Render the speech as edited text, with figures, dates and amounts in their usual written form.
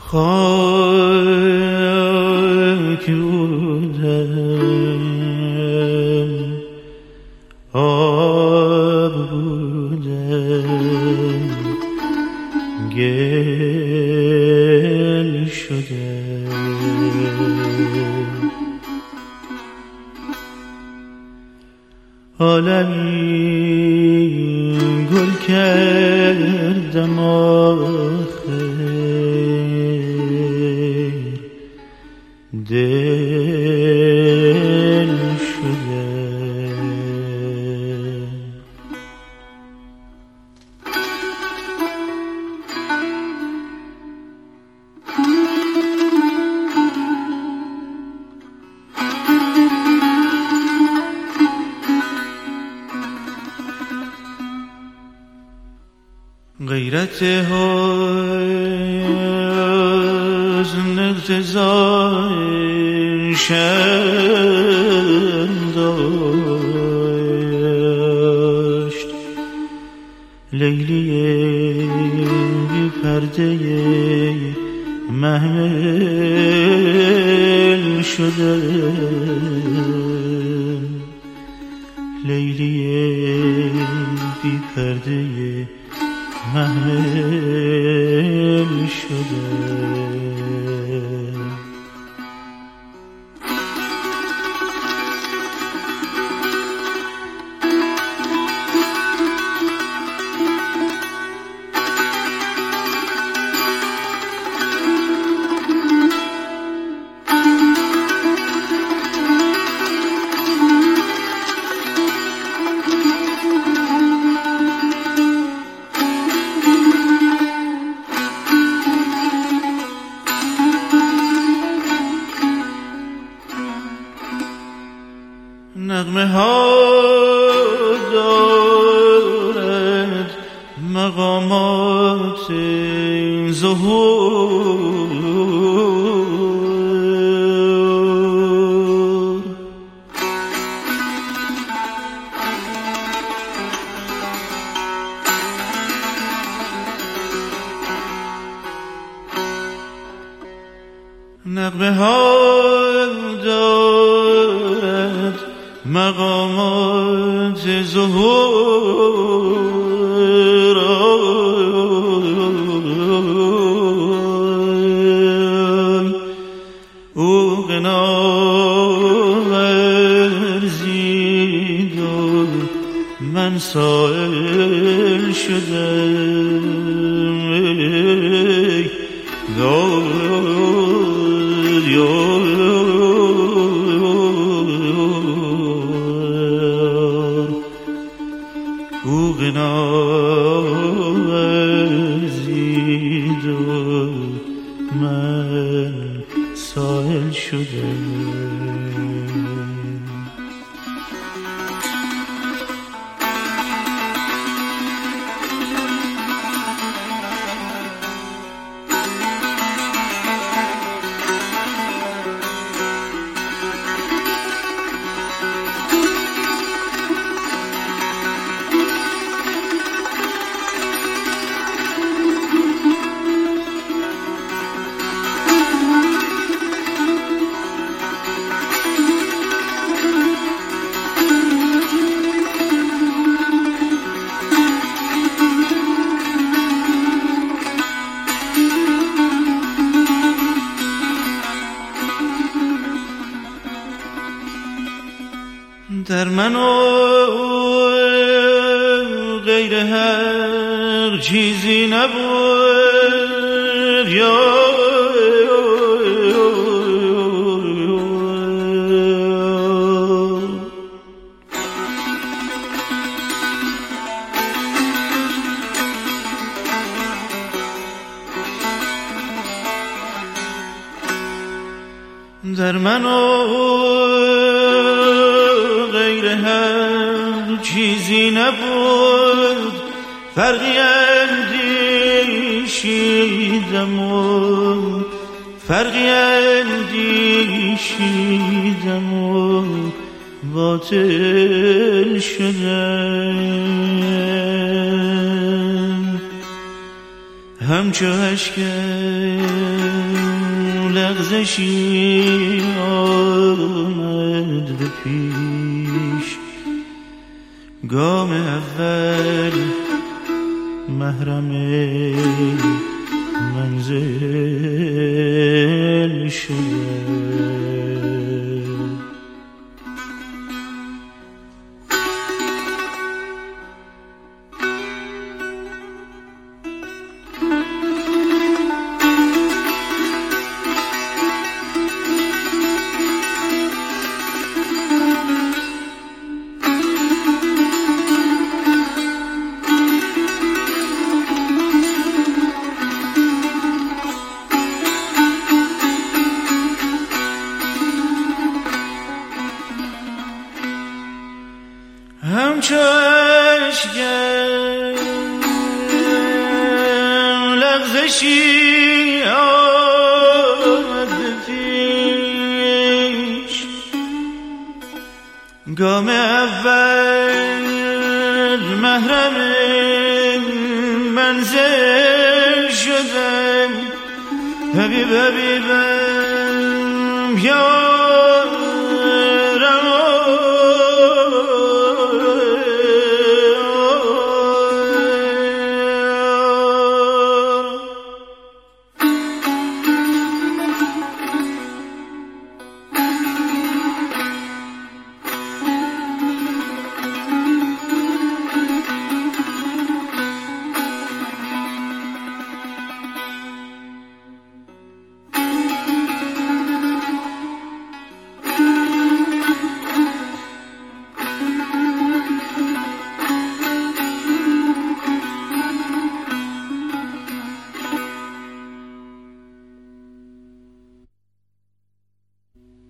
خاک بودم آب بودم گل شدم عالمی گل کردم آخر دل شدم غیرت حزن اقتضای شرم داشت لیلی بی پرده محمل شدم لیلی بی پرده محمل شدم نغمه ها دارد مقامات ظهور نغمه ها دارد مقامات ظهور او غنا ورزید و من سائل شدم او غنا ورزید و من سائل شدم در من و غیر هر چیزی نبود یا در من و غیر هر چیزی نبود فرقی اندیشیدم و فرقی اندیشیدم و باطل شدم همچو اشکم لغزشی آمد به پیش گام اول محرم منزل شد لغزشی آمد پیش گام اول محرم منزل شدم حبیب حبیبم یا